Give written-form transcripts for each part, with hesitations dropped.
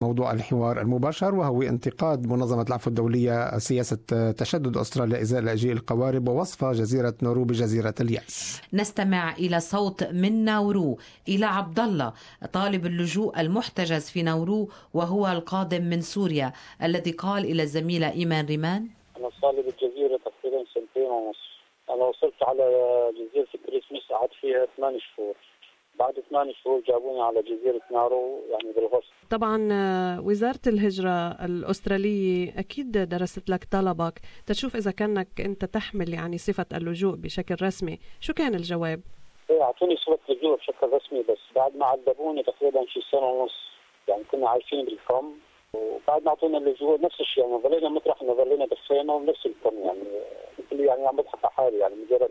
موضوع الحوار المباشر، وهو انتقاد منظمة العفو الدولية سياسة تشدد أستراليا إزاء لاجئي القوارب ووصف جزيرة نورو بجزيرة اليأس. نستمع إلى صوت من نورو إلى عبد الله طالب اللجوء المحتجز في نورو وهو القادم من سوريا، الذي قال إلى الزميلة إيمان ريمان: أنا صار لي بالجزيرة تقريبا 2.5 سنين. أنا وصلت على جزيرة كريسمس قعدت فيها 8 شهور. بعد 8 شهور جابوني على جزيرة نارو يعني بالغصب. طبعا وزارة الهجرة الأسترالية أكيد درست لك طلبك تشوف إذا كانك أنت تحمل يعني صفة اللجوء بشكل رسمي. شو كان الجواب؟ أعطوني صفة اللجوء بشكل رسمي، بس بعد ما عذبوني تقريبا شي 1.5 سنة يعني كنا عايشين بالكم، وبعد ما أعطونا اللجوء نفس الشيء يعني ظلينا مطرح ما ظلينا بالخيمة ونفس الكم يعني عم بضحك على حالي يعني مجرد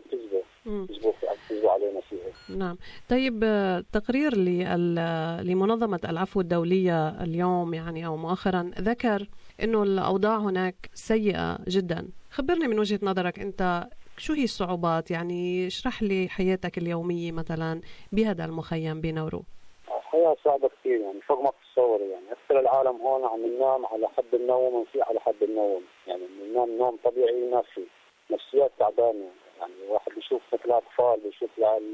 كذبوا علينا فيها. نعم. طيب تقرير لمنظمة العفو الدولية اليوم يعني أو مؤخرا ذكر إنه الأوضاع هناك سيئة جدا. خبرني من وجهة نظرك أنت شو هي الصعوبات، يعني اشرح لي حياتك اليومية مثلا بهذا المخيم بنورو. الحياة صعبة كثير يعني فوق ما تتصور. يعني أكثر العالم هون عم ننام على حد النوم ونفيق على حد النوم، يعني بننام نوم طبيعي ما في. نفسيات تعبانة يعني الواحد بيشوف مثل أطفال، بيشوف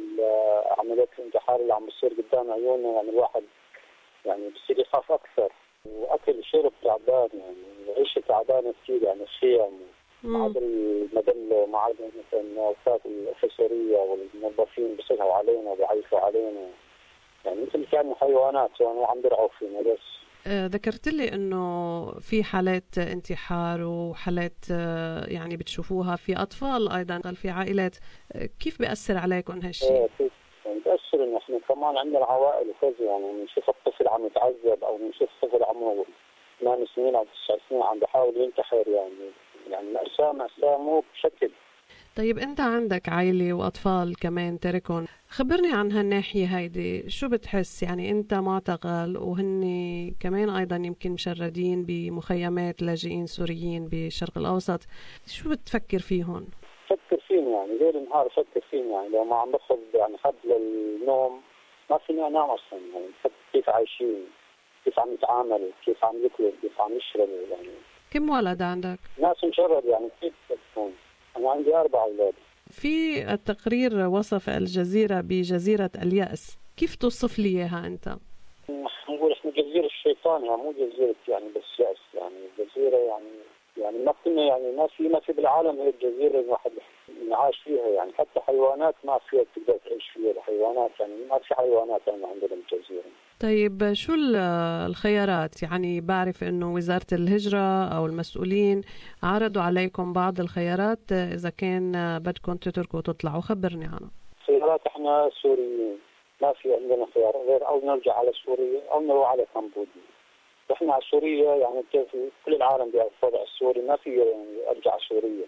عمليات الانتحار اللي عم بتصير قدام عيونه، يعني الواحد يعني بصير يخاف أكثر. وأكل شرب تعبان يعني عيشة تعبانة كثير يعني الخيام مع المدلة مع مثلا الوفات الأسرية والموظفين بيصيحوا علينا وبيعيشوا علينا يعني مثل كانوا حيوانات وعم بيرعوا فينا. بس ذكرت لي انه في حالات انتحار وحالات يعني بتشوفوها في اطفال ايضا في عائلات، كيف بيأثر عليكم هالشيء؟ بيأثر انه احنا كمان عندنا عوائل وكذا، يعني بنشوف الطفل عم يتعذب او بنشوف طفل عمره 8 سنين او 9 سنين عم بحاول ينتحر، يعني مأساة مو بشكل. طيب أنت عندك عائلة وأطفال كمان تركن، خبرني عن هالناحية هيدي. شو بتحس يعني أنت معتقل وهن كمان أيضا يمكن مشردين بمخيمات لاجئين سوريين بالشرق الأوسط، شو بتفكر فيهم؟ فكر فيهم يعني ليل نهار فكر فيهم، يعني لو ما عم باخذ يعني حد للنوم ما فيني أنام أصلا. يعني كيف عايشين، كيف عم يتعاملوا، كيف عم ياكلوا، كيف عم يشربوا. يعني كم ولد عندك؟ ناس مشرد يعني كيف تكون. أنا عندي 4 أولاد. في التقرير وصف الجزيرة بجزيرة اليأس، كيف توصف لي إياها أنت؟ نقول إحنا جزيرة الشيطان، يعني مو جزيرة يعني بس يأس، يعني جزيرة يعني ما كنا يعني ما في بالعالم هي الجزيرة الواحد عايش فيها. يعني حتى حيوانات ما فيها تقدر تعيش فيها. الحيوانات يعني ما في حيوانات عندنا بالجزيرة. طيب شو الخيارات؟ يعني بعرف إنه وزارة الهجرة أو المسؤولين عرضوا عليكم بعض الخيارات إذا كان بدكم تتركوا وتطلعوا، خبرني عنها. خيارات إحنا سوريين ما في عندنا خيار غير أو نرجع على سوريا أو نروح على كمبوديا. إحنا على سوريا يعني كل العالم بيعرف الوضع السوري، ما في يعني أرجع سوريا.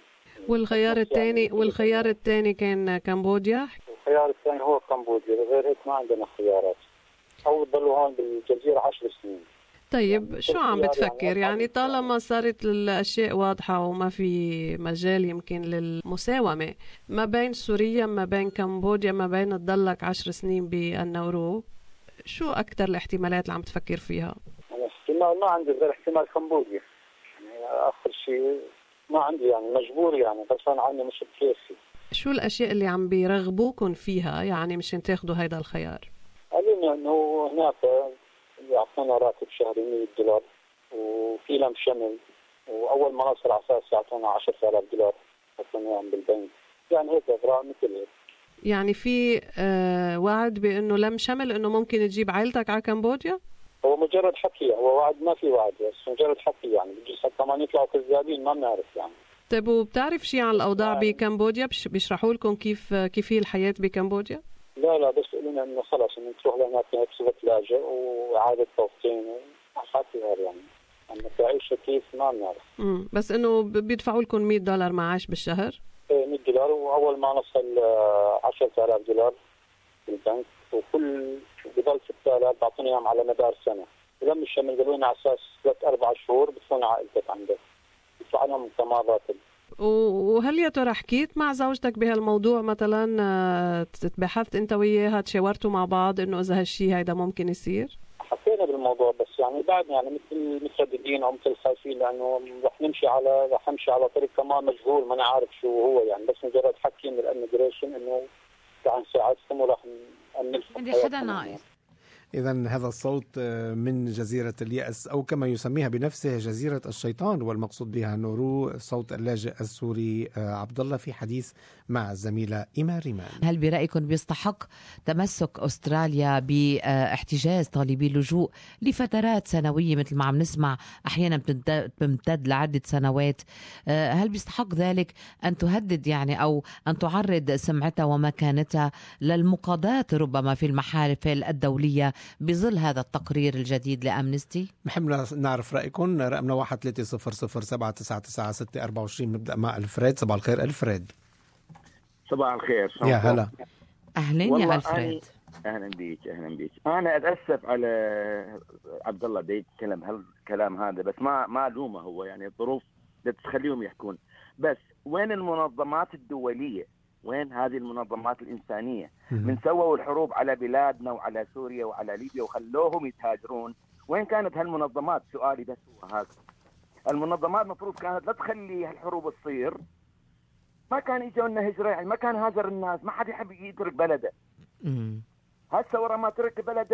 والخيار الثاني كان كمبوديا. الخيار الثاني هو كمبوديا، غير هيك ما عندنا خيارات. أو ضلوا هون بالجزيرة 10 سنين. طيب يعني شو عم بتفكر؟ يعني طالما صارت الأشياء واضحة وما في مجال يمكن للمساومة ما بين سوريا ما بين كمبوديا ما بين تضلك 10 سنين بالنورو، شو أكتر الاحتمالات اللي عم تفكر فيها؟ احتمال ما عندي غير احتمال كمبوديا. يعني آخر شيء ما عندي، يعني مجبور يعني غصبا عني مش بكيفي. شو الأشياء اللي عم بيرغبوكم فيها يعني مشان تاخدوا هيدا الخيار؟ قالوا إنه هناك يعطونا راتب شهري $100 وفي لم شمل، وأول ما نوصل على أساس يعطونا $10,000 يحطونا بالبنك. يعني هيك إغراء مثل هيك. يعني في وعد بأنه لم شمل إنه ممكن تجيب عائلتك على كمبوديا؟ هو مجرد حكي، هو وعد ما في وعد، بس مجرد حكي. يعني بجوز كمان يطلعوا كذابين ما بنعرف يعني. طيب وبتعرف شيء عن الأوضاع بكمبوديا؟ بيشرحوا لكم كيف هي الحياة بكمبوديا؟ لا بس قلنا إنه خلاص إنه تروح لهناك بصفة لاجئ وإعادة توطين وحكي هذا يعني. أما تعيش كيف ما بنعرف. بس إنه بيدفعوا لكم $100 معاش بالشهر؟ إيه $100، وأول ما نوصل $10,000 بالبنك، وكل بضل 6,000 بعطوني اياهم على مدار سنه. ولما الشمل قالوا لنا على اساس 3-4 شهور بتكون عائلتك عندك، يدفع لهم كمان راتب. وهل يا ترى حكيت مع زوجتك بهالموضوع مثلا؟ بحثت انت وياها تشاورتوا مع بعض انه اذا هالشيء هيدا ممكن يصير؟ حكينا الموضوع، بس يعني بعد يعني مثل المترددين او مثل الخايفين، لانه رح نمشي على طريق كمان مجهول ما نعرف شو هو، يعني بس مجرد حكي من الاميجريشن انه تعال نساعدكم وراح نأمنكم. عندي حدا ناقص. إذن هذا الصوت من جزيرة اليأس، أو كما يسميها بنفسه جزيرة الشيطان، والمقصود بها نورو، صوت اللاجئ السوري عبد الله في حديث مع الزميلة إيمان ريمان. هل برأيكم بيستحق تمسك أستراليا باحتجاز طالبي اللجوء لفترات سنوية مثل ما عم نسمع أحيانا بتمتد لعدة سنوات؟ هل بيستحق ذلك أن تهدد يعني أو أن تعرض سمعتها ومكانتها للمقاضاة ربما في المحافل الدولية بظل هذا التقرير الجديد لأمنستي؟ نحب نعرف رأيكم. رقمنا 1-300-727-624. نبدأ مع الفريد. صباح الخير الفريد. صباح الخير. يا هلا. أهلين يا الفريد. أهلا بيك. أنا أتأسف على عبد الله دا يتكلم هالكلام هذا، بس ما ألومه هو، يعني الظروف تخليهم يحكون. بس وين المنظمات الدولية؟ وين هذه المنظمات الإنسانية؟ من سووا الحروب على بلادنا وعلى سوريا وعلى ليبيا وخلوهم يتهاجرون. وين كانت هالمنظمات؟ سؤالي بس هو هذا. المنظمات مفروض كانت لا تخلي هالحروب تصير. ما كان يجونا هجرة، يعني ما كان هاجر الناس، ما حد يحب يترك بلده. هسه ورا ما ترك بلده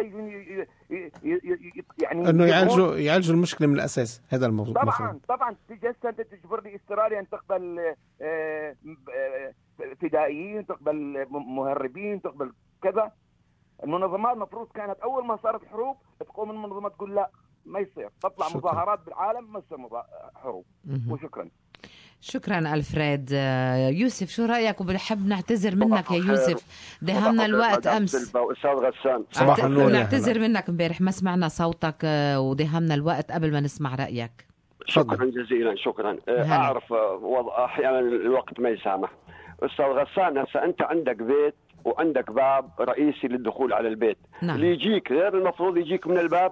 يعني انه يعالجوا المشكله من الاساس. هذا الموضوع. طبعا تيجي هسه انت تجبر لي استراليا ان تقبل فدائيين، تقبل مهربين، تقبل كذا. المنظمات مفروض كانت اول ما صارت حروب تقوم المنظمات تقول لا ما يصير، تطلع مظاهرات بالعالم ما تصير حروب. وشكرا. شكرا ألفريد. يوسف شو رأيك؟ وبنحب نعتذر منك يا يوسف، دهمنا الوقت أمس. أستاذ غسان صباح النور. نعتذر منك امبارح ما سمعنا صوتك ودهمنا الوقت قبل ما نسمع رأيك. شكرا جزيلا. شكرا. أعرف أحيانا الوقت ما يسامح. أستاذ غسان، هسه أنت عندك بيت وعندك باب رئيسي للدخول على البيت. نعم. اللي يجيك غير المفروض يجيك من الباب.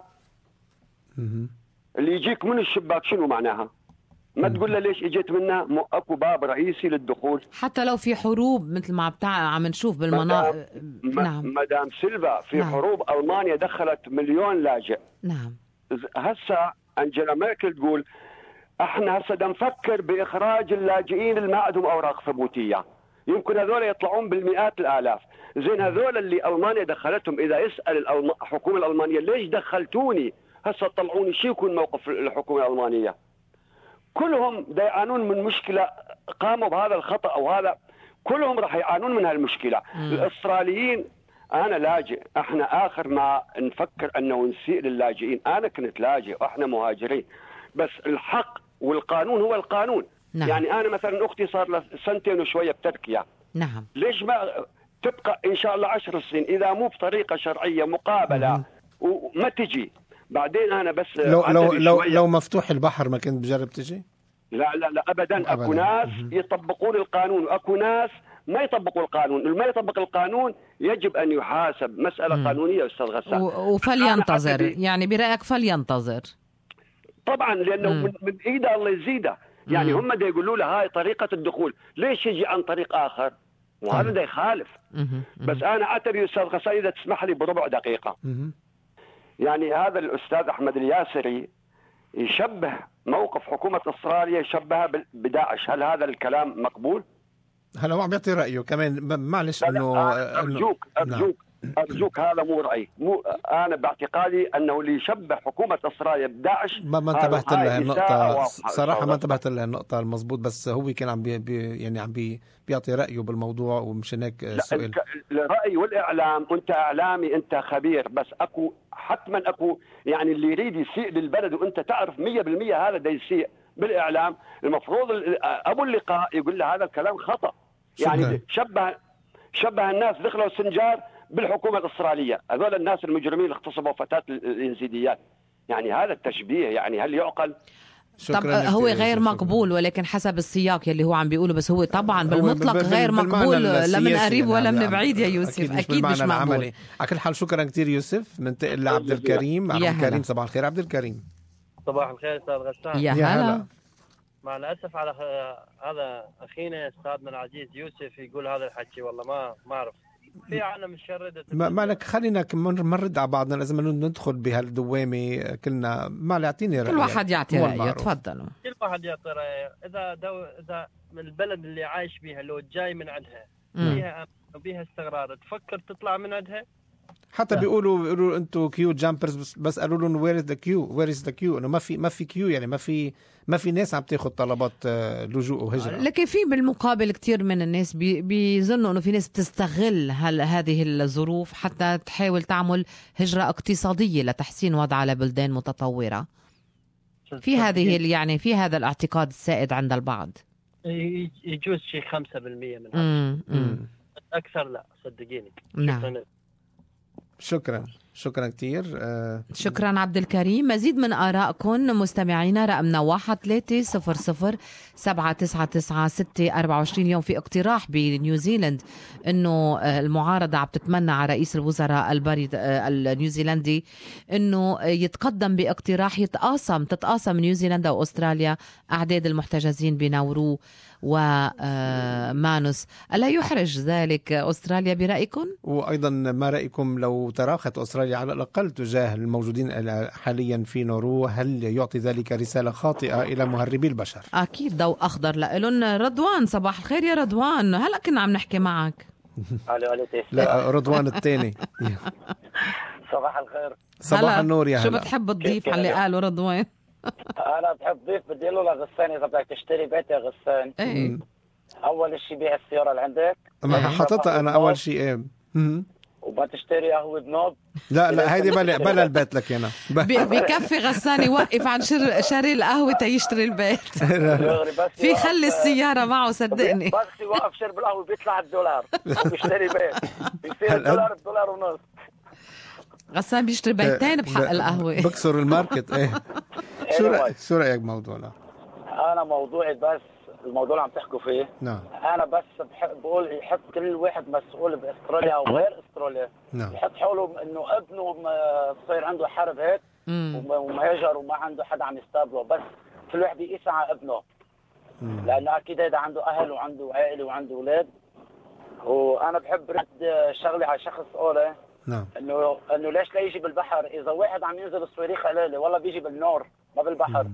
اللي يجيك من الشباك شنو معناها؟ ما تقول له ليش اجيت منها؟ اكو باب رئيسي للدخول. حتى لو في حروب مثل ما عم نشوف بالمناطق. نعم. مدام سيلفا في نعم. حروب ألمانيا دخلت 1,000,000 لاجئ. نعم. هسه أنجيلا ميركل تقول احنا هسه نفكر باخراج اللاجئين اللي ما عندهم اوراق ثبوتيه، يمكن هذول يطلعون بالمئات الالاف. زين هذول اللي المانيا دخلتهم، اذا يسال الحكومه الالمانيه ليش دخلتوني، هسه طلعوني شو يكون موقف الحكومه الالمانيه؟ كلهم يعانون من مشكله، قاموا بهذا الخطا او هذا، كلهم راح يعانون من هالمشكله. الاستراليين، انا لاجئ، احنا اخر ما نفكر انه نسيء للاجئين. انا كنت لاجئ واحنا مهاجرين، بس الحق والقانون هو القانون. نعم. يعني انا مثلا اختي صار لها 2 سنين وشويه بتركيا. نعم. ليش ما تبقى ان شاء الله 10 سنين اذا مو بطريقه شرعيه مقابله وما تجي بعدين؟ انا بس لو مفتوح البحر ما كنت بجرب تجي؟ لا ابدا. اكو ناس يطبقون القانون واكو ناس ما يطبقوا القانون. اللي ما يطبق القانون يجب ان يحاسب. مساله قانونيه استاذ غسان. وفلينتظر، يعني برايك فلينتظر طبعا، لانه من ايده الله يزيده. يعني هم دا يقولوا له هاي طريقه الدخول، ليش يجي عن طريق اخر؟ وهذا دا يخالف. بس انا اعتبر استاذ غسان اذا تسمح لي بربع دقيقه. يعني هذا الاستاذ احمد الياسري يشبه موقف حكومه استراليا يشبهها بداعش. هل هذا الكلام مقبول؟ هلا هو عم يعطي رايه كمان. معلش انه أرجوك هذا مو رأيي. أنا باعتقادي أنه اللي يشبه حكومة أستراليا بداعش ما انتبهت لها النقطة صراحة. ما انتبهت لها النقطة المضبوط، بس هو كان عم بيعطي رأيه بالموضوع، ومشان هيك السؤال. الرأي والإعلام، أنت إعلامي، أنت خبير، بس أكو حتما أكو يعني اللي يريد يسيء للبلد وأنت تعرف 100% هذا دا يسيء بالإعلام. المفروض أبو اللقاء يقول له هذا الكلام خطأ. يعني شبه الناس دخلوا السنجار بالحكومة الأسترالية، هذول الناس المجرمين اللي اغتصبوا فتاة الإنزيديات. يعني هذا التشبيه يعني هل يعقل؟ طب هو غير مقبول، ولكن حسب السياق يلي هو عم بيقوله. بس هو طبعا بالمطلق غير مقبول، لا من قريب ولا من بعيد يا يوسف. أكيد مش مقبول. على كل حال شكرا كثير يوسف. ننتقل لعبد الكريم. عبد الكريم صباح الخير. عبد الكريم صباح الخير أستاذ غسان. يا هلا. مع الأسف على هذا أخينا أستاذنا العزيز يوسف يقول هذا الحكي، والله ما أعرف في عالم شردت. ما لك خلينا نرد على بعضنا لازم ندخل بهالدوامة كلنا. ما اعطيني رأيك. كل واحد يعطي رأيه. تفضلوا. كل واحد يعطي رأيه. إذا من البلد اللي عايش بيها لو جاي من عندها فيها أمن وبيها استقرار تفكر تطلع من عندها. حتى بيقولوا انتوا كيو جامبرز، بس قالوا لهم وير از ذا كيو انه ما في كيو، يعني ما في ناس عم تاخذ طلبات لجوء وهجره. لكن في بالمقابل كتير من الناس بيظنوا انه في ناس بتستغل هذه الظروف حتى تحاول تعمل هجره اقتصاديه لتحسين وضعها لبلدان متطوره. في هذه يعني في هذا الاعتقاد السائد عند البعض. يجوز شيء 5% من هذا. اكثر لا صدقيني. نعم. شكرا كتير. شكرا عبد الكريم. مزيد من آرائكم مستمعينا. رقمنا 1-300-799-624. اليوم في اقتراح بنيوزيلند انه المعارضة عم تتمنى على رئيس الوزراء النيوزيلندي انه يتقدم باقتراح تتقاسم نيوزيلندا واستراليا اعداد المحتجزين بناورو ومانوس. ألا يحرج ذلك أستراليا برأيكم؟ وأيضا ما رأيكم لو تراخت أستراليا على الأقل تجاه الموجودين حاليا في نورو؟ هل يعطي ذلك رسالة خاطئة إلى مهربي البشر؟ أكيد ضوء أخضر لإلن. رضوان، صباح الخير يا رضوان. هلأ كنا عم نحكي معك. لا رضوان الثاني. صباح الخير. صباح النور يا هلا. شو بتحب تضيف على اللي قاله رضوان؟ انا بحب ضيف، بدي له لغسان اذا بدك تشتري بيت يا غسان. ايه اول شيء بيع السياره اللي عندك. ما حطيتها انا اول شيء. ايه وما تشتري قهوه بنوب. لا هيدي بلا البيت لك انا. بكفي غسان يوقف عن شاري القهوه تيشتري البيت. في خلي السياره معه صدقني. بس يوقف شرب القهوه بيطلع $1 وبيشتري بيت بيصير $1 ونص. غسان بيشتري بيتين بحق القهوه. بكسر الماركت. ايه شو رايك بموضوعنا؟ انا موضوعي بس الموضوع اللي عم تحكوا فيه. نعم. انا بس بقول يحط كل واحد مسؤول باستراليا او غير استراليا. نعم. يحط حوله انه ابنه صاير عنده حرب هيك ومهاجر وما عنده حدا عم يستقبله، بس كل واحد يقيس على ابنه. لانه اكيد هذا عنده اهل وعنده عائله وعنده اولاد. وانا بحب رد شغلي على شخص قوله. نعم. انه ليش لا يجي بالبحر؟ اذا واحد عم ينزل الصواريخ عليه والله بيجي بالنور ما بالبحر.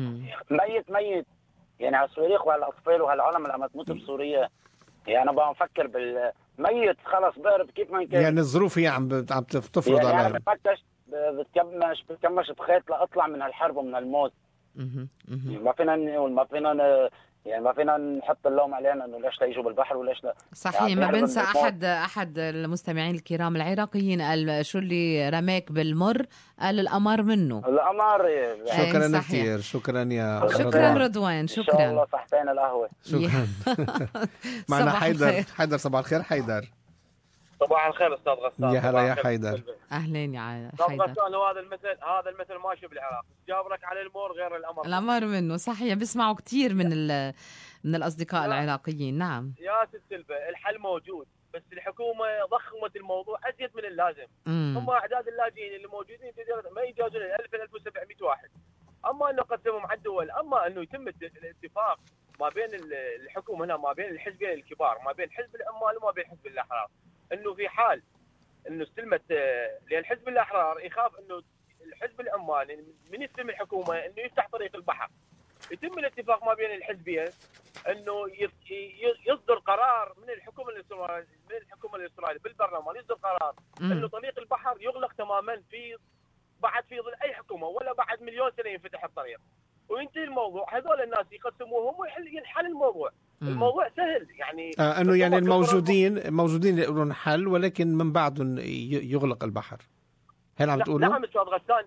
ميت يعني على الصواريخ وعلى الاطفال وهالعالم اللي عم تموت بسوريا. يعني انا بفكر بالميت خلص بهرب كيف ما كان. يعني الظروف هي عم تفرض يعني عليهم. انا بفتش بتكمش بخيط لاطلع من هالحرب ومن الموت. ما فينا نقول ما فينا نحط اللوم علينا انه ليش لا يجوا بالبحر وليش لا. صحيح. يعني ما بنسى احد المستمعين الكرام العراقيين قال شو اللي رماك بالمر؟ قال القمر منه. القمر. شكرا كثير. شكرا يا شكرا رضوان. شكرا. ان شاء الله صحتين القهوه. شكرا. معنا حيدر. صباح الخير حيدر. صباح الخير استاذ غسان. يا هلا يا حيدر. اهلين يا حيدر. استاذ غسان هذا المثل ماشي بالعراق. جابرك على المور غير الامر منه. صحيح. بيسمعوا كثير من الاصدقاء العراقيين. نعم يا ست سلبة. الحل موجود بس الحكومه ضخمت الموضوع ازيد من اللازم. هم اعداد اللاجئين اللي موجودين ما يجاوزون 1000 1700 واحد. اما انه قسمهم على الدول، اما انه يتم الاتفاق ما بين الحكومه هنا ما بين الحزبين الكبار ما بين حزب العمال وما بين حزب الاحرار، انه في حال انه استلمت لان حزب الاحرار يخاف انه الحزب العمال من يستلم الحكومه انه يفتح طريق البحر. يتم الاتفاق ما بين الحزبين انه يصدر قرار من الحكومه الاسرائيليه بالبرلمان، يصدر قرار انه طريق البحر يغلق تماما بعد في ظل اي حكومه ولا بعد مليون سنه ينفتح الطريق وينتهي الموضوع. هذول الناس يقسموهم وينحل الموضوع. الموضوع سهل يعني. انه يعني الموجودين يقولون حل ولكن من بعدهم يغلق البحر. هل عم تقولوا؟ نعم استاذ غسان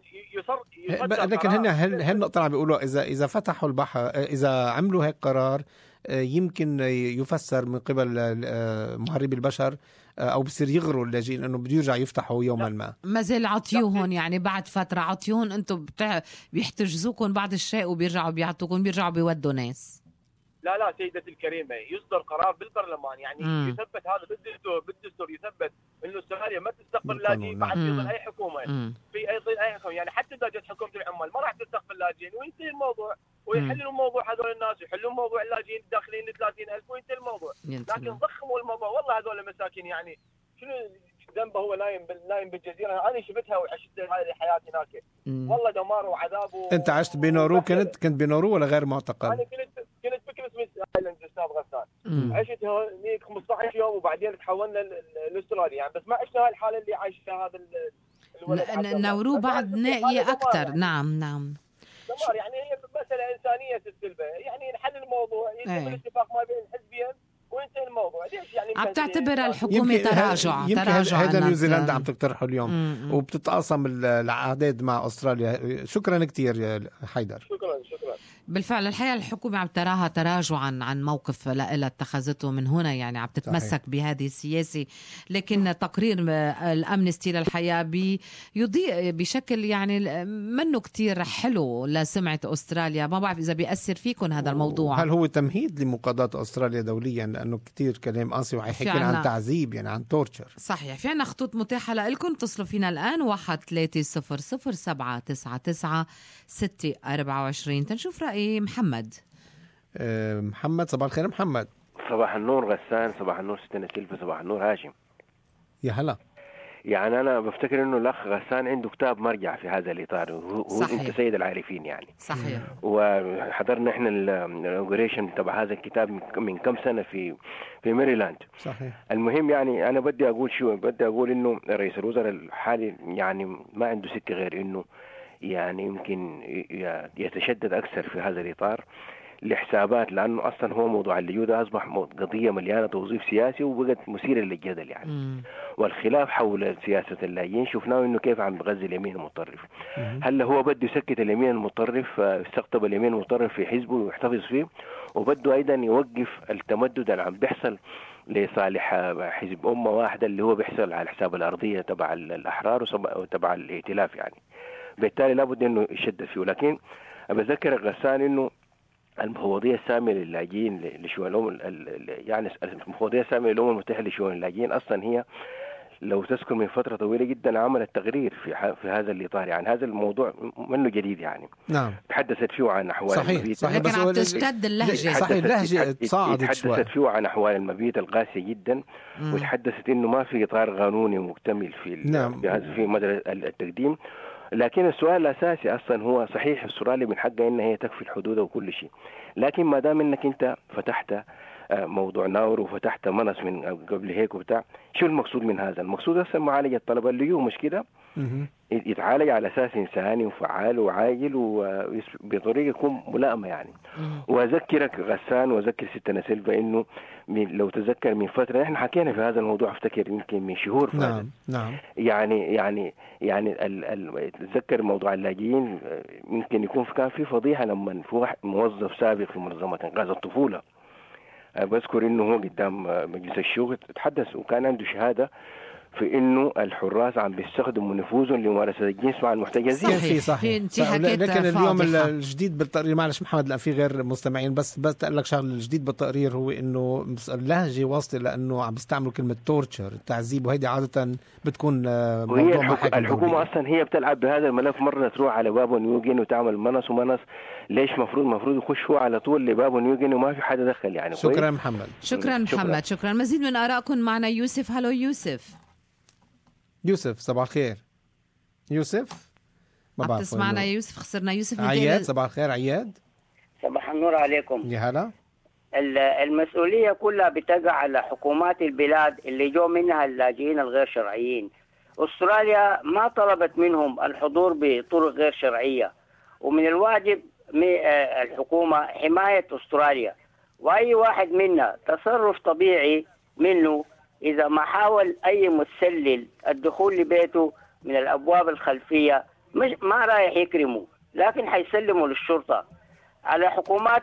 لكن هن النقطة عم بيقولوا إذا فتحوا البحر، إذا عملوا هيك قرار يمكن يفسر من قبل مهربي البشر أو بصير يغروا اللاجئين إنه بده يرجع يفتحوا يوما ما زال عطيوهن يعني بعد فترة عطيوهن أنتم بيحتجزوكم بعد الشيء وبيرجعوا بيعطوكم بيرجعوا بيودوا ناس. لا سيدتي الكريمة يصدر قرار بالبرلمان يعني يثبت هذا بالدستور يثبت انه استراليا ما تستقبل لاجئين بعد في ظل اي حكومه في اي حكومه. يعني حتى اذا جت حكومه العمال ما راح تستقبل لاجئين وينتهي الموضوع ويحلوا الموضوع. هذول الناس يحلوا موضوع اللاجئين الداخلين ل 30,000 وينتهي الموضوع. لكن ضخموا الموضوع. والله هذول المساكين يعني شنو ذنبه هو نايم بالجزيره؟ انا شفتها وعشت هذه حياتي هناك. والله دمار وعذاب انت عشت بنورو؟ كنت بنورو ولا غير معتقل؟ انا كنت بكريسمس ايلاند استاذ غسان. عشت هنيك 15 يوم وبعدين تحولنا لاستراليا يعني، بس ما عشنا هاي الحاله اللي عايش فيها هذا الولد. نورو بعد نائيه اكثر يعني. نعم دمار يعني. هي مساله انسانيه تستلبه يعني، نحل الموضوع يتم الاتفاق ما بين الحزبين وينتهي الموضوع. ليش يعني عم تعتبر الحكومه تراجع هذا نيوزيلندا عم تقترحه اليوم وبتتقاسم الاعداد مع استراليا. شكرا كثير يا حيدر. شكرا. بالفعل الحقيقة الحكومة عم تراها تراجعا عن موقف لها اتخذته من هنا، يعني عم تتمسك بهذه السياسة. لكن تقرير الأمنستي للحياة بيضيء بشكل يعني منه كتير حلو لسمعة أستراليا. ما بعرف إذا بيأثر فيكم هذا الموضوع. هل هو تمهيد لمقاضاة أستراليا دوليا؟ لأنه كتير كلام قاسي وحيحكي عن تعذيب يعني عن تورتشر. صحيح. في عنا خطوط متاحة لكم، تصلوا فينا الآن 1-300-799-624 تنشوف رأي محمد. محمد صباح الخير. محمد صباح النور غسان، صباح النور ستنا سيلفا، صباح النور هاشم. يا هلا. يعني أنا بفتكر إنه الأخ غسان عنده كتاب مرجع في هذا الإطار، هو أنت سيد العارفين يعني. صحيح. وحضرنا إحنا الانوغريشن تبع هذا الكتاب من كم سنة في ميريلاند. صحيح. المهم يعني أنا بدي أقول إنه رئيس الوزراء الحالي يعني ما عنده سكة غير إنه يعني يمكن يتشدد أكثر في هذا الإطار لحسابات، لأنه أصلا هو موضوع اللجوء ده أصبح قضية مليانة توظيف سياسي وبقت مثيرة للجدل يعني. والخلاف حول سياسة اللاجئين شفناه إنه كيف عم بغذي اليمين المتطرف. هل هو بده يسكت اليمين المتطرف، استقطب اليمين المتطرف في حزبه ويحتفظ فيه، وبده أيضا يوقف التمدد اللي عم بيحصل لصالح حزب أمة واحدة اللي هو بيحصل على حساب الأرضية تبع الأحرار وتبع الائتلاف يعني. بالتالي لابد إنه يشدد فيه. لكن بذكر غسان إنه المفوضية السامية للاجئين لشؤون يعني المفوضية السامية للأمم المتحدة لشؤون اللاجئين أصلا هي لو تذكر من فترة طويلة جدا عملت تغيير في هذا الإطار يعني. هذا الموضوع منه جديد يعني. نعم. تحدثت فيه عن أحوال المبيت. صحيح. لكن عم تشتد اللهجة. صحيح. اللهجة تصاعدت شوي. تحدثت فيه عن أحوال المبيت القاسية جدا. وتحدثت إنه ما في إطار قانوني مكتمل في مدى التقديم. لكن السؤال الأساسي أصلا هو صحيح أستراليا من حقها إن هي تكفي الحدود وكل شيء، لكن ما دام إنك أنت فتحت موضوع ناور وفتحت منص من قبل هيك وبتاع، شو المقصود من هذا؟ المقصود أصلا معالجة طلب اللجوء، مش كده؟ يتعالج على أساس إنساني وفعال وعاجل وبطريقة يكون ملائمة يعني. وأذكرك غسان وأذكر ستنا سيلفا إنه لو تذكر من فترة نحن حكينا في هذا الموضوع، أفتكر يمكن من شهور. نعم. يعني تذكر موضوع اللاجئين يمكن يكون كان في فضيحة لما في واحد موظف سابق في منظمة إنقاذ الطفولة، بذكر إنه هو قدام مجلس الشغل تحدث وكان عنده شهادة في إنه الحراس عم بيستخدموا نفوذهم لممارسة الجنس مع المحتجزين. صحيح. لكن اليوم الجديد بالتقرير، معلش محمد لا في غير مستمعين، بس تقول لك شغله الجديد بالتقرير هو إنه اللهجة واصلة لأنه عم بيستعملوا كلمة تورتشر التعذيب، وهيدي عادة بتكون موضوع محاكم. الحكومة أصلا هي بتلعب بهذا الملف، مرة تروح على باب نيوغين وتعمل منص ليش مفروض يخش هو على طول لباب نيوغين وما في حدا دخل يعني. شكرا محمد. شكرا. مزيد من آرائكم معنا يوسف. هلو يوسف صباح الخير. يوسف ما بتسمعنا يا يوسف؟ خسرنا يوسف. عياد صباح الخير. عياد صباح النور عليكم. يا هلا. المسؤولية كلها بتقع على حكومات البلاد اللي جو منها اللاجئين الغير شرعيين. أستراليا ما طلبت منهم الحضور بطرق غير شرعية، ومن الواجب الحكومة حماية أستراليا، وأي واحد منا تصرف طبيعي منه إذا ما حاول أي متسلل الدخول لبيته من الأبواب الخلفية مش ما رايح يكرمه، لكن حيسلمه للشرطة. على حكومات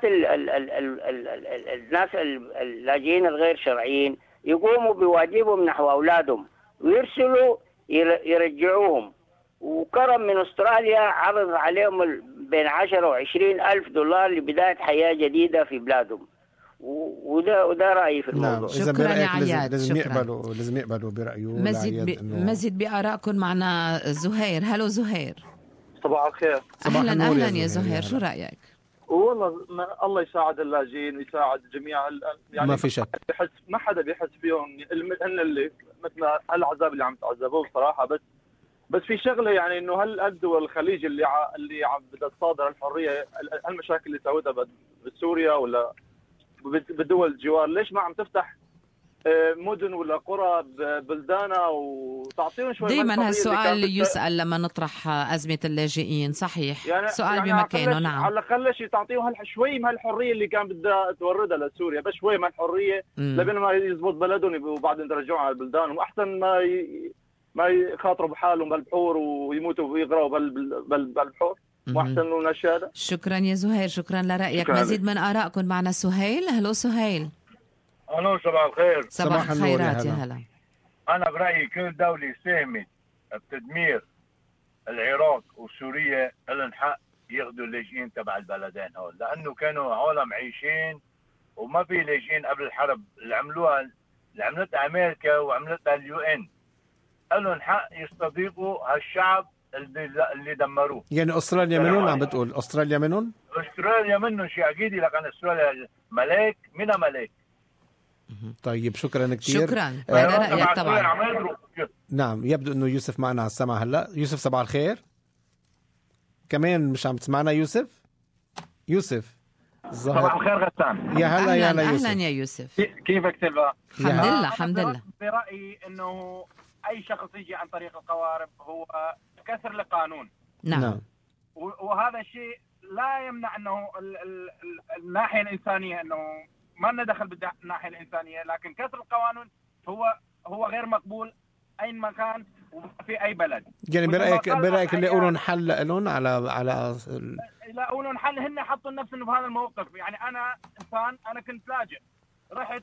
الناس اللاجئين الغير شرعيين يقوموا بواجبهم نحو أولادهم ويرسلوا يرجعوهم. وكرم من أستراليا عرض عليهم بين 10 و20 ألف دولار لبداية حياة جديدة في بلادهم. وده رأيي في الموضوع. نعم. شكرا يا عياد. لازم يقبلوا برأيه. مزيد بآرائكم معنا زهير. هلو زهير. صباح الخير. أهلا يا زهير، شو رأيك؟ والله الله يساعد اللاجئين ويساعد جميع يعني ما في شك. ما حدا بيحس فيهم هن اللي مثل هالعذاب اللي عم تعذبوه بصراحه. بس في شغله يعني انه هل الدول الخليج اللي عم بدها تصادر الحريه، المشاكل اللي سوتها بسوريا ولا بالدول الجوار، ليش ما عم تفتح مدن ولا قرى بلدانها وتعطيهم شوي؟ دائما هالسؤال يسأل لما نطرح أزمة اللاجئين. صحيح، يعني سؤال يعني بمكانه. نعم، على الأقل تعطيهم شوي من هالحرية اللي كان بدها توردها لسوريا، بس شوي من الحرية لبين ما يزبط بلدهم وبعدين يرجعوا على بلدانهم، وأحسن ما يخاطروا بحالهم بالبحور ويموتوا ويغرقوا بالبحور. واحسن من الشيء هذا. شكرا يا زهير، شكرا لرأيك. مزيد من آرائكم معنا سهيل. هلو سهيل. الو، صباح الخير. صباح الخيرات يا هلا. انا برايي كل دوله ساهمت بتدمير العراق وسوريا لهم حق ياخذوا اللاجئين تبع البلدين هول، لانه كانوا عالم عايشين وما في لاجئين قبل الحرب اللي عملتها امريكا وعملتها اليو ان. لهم حق يستضيفوا هالشعب اللي دمروه. يعني استراليا منهم؟ عم بتقول استراليا منهم؟ استراليا منهم شيء اكيد، لكن استراليا ملاك منها ملاك. طيب شكرا كثير. شكرا. هذا رأيك طبعا. نعم، يبدو انه يوسف معنا على السمع هلا. يوسف صباح الخير. كمان مش عم تسمعنا يوسف؟ يوسف صباح الخير غسان. يا هلا. يا هلا يوسف. اهلا يا يوسف. كيفك تلبى؟ الحمد لله الحمد لله. برأيي انه اي شخص يجي عن طريق القوارب هو كسر للقانون. نعم. وهذا الشيء لا يمنع انه الناحية الإنسانية انه ما لنا دخل بالناحية الإنسانية، لكن كسر القانون هو غير مقبول أي مكان وفي أي بلد. يعني برأيك اللي يقولون حل لهم على لا يقولون حل، هن حطوا نفسهم بهذا الموقف. يعني أنا إنسان، أنا كنت لاجئ، رحت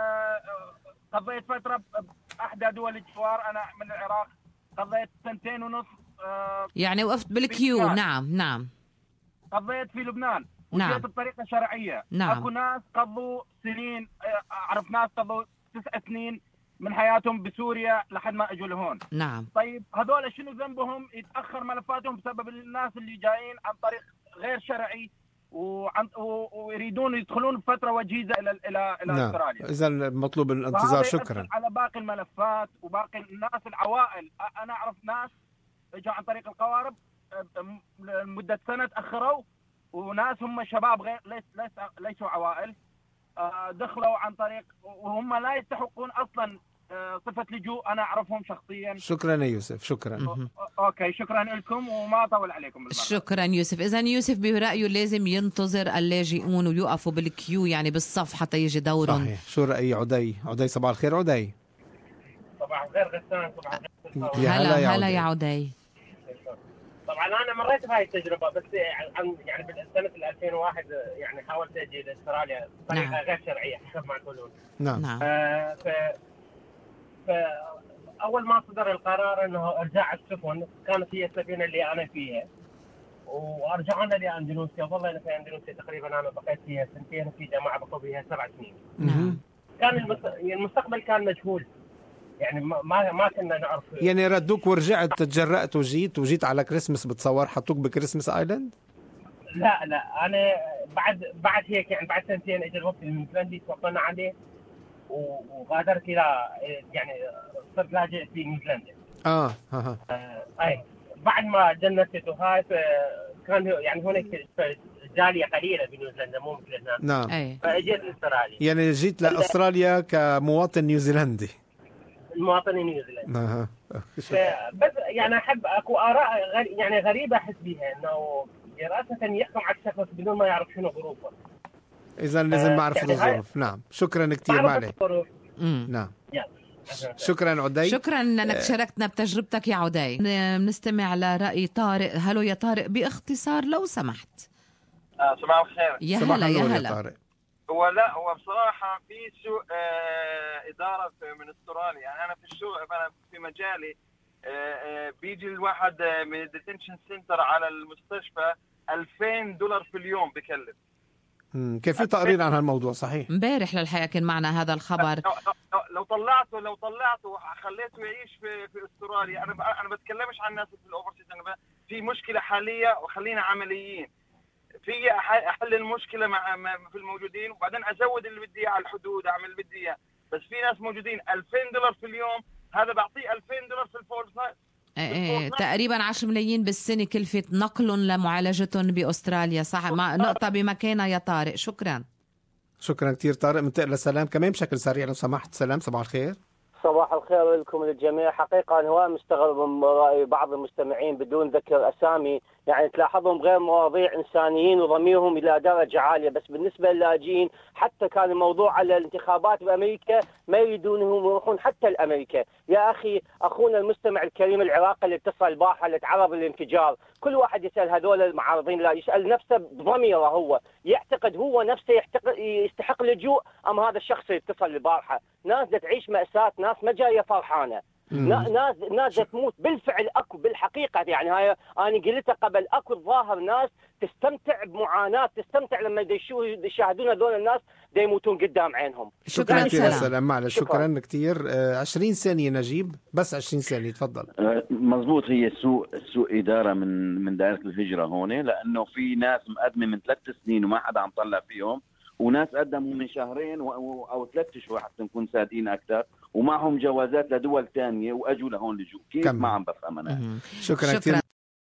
قضيت فترة بأحدى دول الجوار، أنا من العراق، قضيت 2.5 يعني وقفت بالكيو. نعم. قضيت في لبنان نعم. وجيت بطريقة شرعية. نعم. اكو ناس قضوا سنين، اعرف ناس قضوا 9 سنين من حياتهم بسوريا لحد ما اجوا لهون. نعم. طيب هذول شنو ذنبهم يتاخر ملفاتهم بسبب الناس اللي جايين عن طريق غير شرعي ويريدون يدخلون بفتره وجيزه الى نعم. استراليا. اذا مطلوب الانتظار. شكرا. على باقي الملفات وباقي الناس العوائل. انا اعرف ناس اجوا عن طريق القوارب لمده سنه تاخروا، وناس هم شباب غير ليسوا عوائل دخلوا عن طريق وهم لا يستحقون اصلا صفه لجوء. انا اعرفهم شخصيا. شكرا يا يوسف. شكرا. اوكي، شكرا لكم وما اطول عليكم بالمرة. شكرا يوسف. اذا يوسف برايه لازم ينتظر اللاجئون ويوقفوا بالكيو، يعني بالصف حتى يجي دورهم. صحيح. شو راي عدي؟ صباح الخير عدي. صباح الخير غسان. صباح الخير. هلا يا عدي. طبعا انا مريت بهاي التجربه، بس يعني بالسنه 2001 يعني حاولت اجي لاستراليا بطريقه نعم. غير شرعيه حسب ما يقولون. نعم. اول ما صدر القرار انه ارجاع السفن، كانت هي السفينه اللي انا فيها، وارجعنا لاندونيسيا. ظلينا في اندونيسيا تقريبا، انا بقيت فيها 2 سنين، في جماعه بقوا فيها 7 سنين. نعم. كان المستقبل كان مجهول، يعني ما كنا نعرف. يعني ردوك ورجعت تجرأت وجيت على كريسمس، بتصور حطوك بكريسمس ايلاند؟ لا انا بعد هيك، يعني بعد 2 سنين اجى الوقت النيوزيلندي توقعنا عليه وغادرت الى يعني صرت لاجئ في نيوزيلندا. اي بعد ما جنست وهاي كان يعني هناك جاليه قليله في نيوزيلندا مو مثل هنا. نعم. فاجيت لاستراليا. يعني جيت لاستراليا كمواطن نيوزيلندي. المواطن النيوزيلندي. بس يعني احب اكو اراء يعني غريبه احس بها، انه راسا يحكم على الشخص بدون ما يعرف شنو ظروفه. اذا لازم معرفة يعني الظروف. نعم. شكرا كثير. معلي. نعم. شكرا عدي. شكرا انك شاركتنا بتجربتك يا عدي. بنستمع لرأي طارق. هلو يا طارق، باختصار لو سمحت. صباح الخير. يا هلا يا هلا. هو بصراحة في سوء إدارة من استراليا. يعني أنا في السوق، أنا في مجالي بيجي الواحد من الديتنشن سنتر على المستشفى $2000 في اليوم بكلف. كيف في تقرير عن هالموضوع؟ صحيح امبارح للحقيقة كان معنا هذا الخبر. لو طلعته وخليته يعيش في استراليا. أنا بتكلمش عن الناس في الأوفرسيز، أنا في مشكلة حالية وخلينا عمليين. في احل المشكله في الموجودين، وبعدين ازود اللي بدي اياه على الحدود، اعمل اللي بدي اياه. بس في ناس موجودين $2000 في اليوم، هذا بعطيه $2000 في الفورتنايت. تقريبا 10 ملايين بالسنة كلفة نقلهم لمعالجتهم بأستراليا. صح، نقطة بمكانها يا طارق. شكرا كتير طارق. منتقل لسلام كمان بشكل سريع لو سمحت. سلام، صباح الخير. صباح الخير لكم للجميع. حقيقة أنا هو مستغرب من رأي بعض المستمعين بدون ذكر أسامي، يعني تلاحظهم غير مواضيع إنسانيين وضميرهم إلى درجة عالية. بس بالنسبة للاجئين حتى كان الموضوع على الانتخابات بأمريكا ما يريدونهم يروحون حتى لأمريكا. يا أخي أخونا المستمع الكريم العراقي اللي اتصل البارحة اللي تعرض للانفجار، كل واحد يسأل هذول المعارضين، لا يسأل نفسه بضميره، هو يعتقد هو نفسه يستحق اللجوء أم هذا الشخص اللي اتصل البارحة؟ ناس تعيش مأساة، ناس ما جاية فرحانة، ناس تموت بالفعل. اكو بالحقيقه يعني هاي انا قلتها قبل، اكو الظاهر ناس تستمتع بمعاناه، تستمتع لما يشاهدون هذول الناس يموتون قدام عينهم. شكرا كثير سلام. معلش شكرا كثير. 20 ثانيه نجيب، بس 20 ثانيه تفضل. مزبوط، هي سوء اداره من دائره الهجره هون، لانه في ناس مقدمه من 3 سنين وما حدا عم طلع فيهم، وناس قدموا من 2 أو 3 شهور حتى نكون صادقين أكثر، ومعهم جوازات لدول ثانية وأجوا لهون لجوء. كيف ما عم بفهم أنا. شكرا كثير.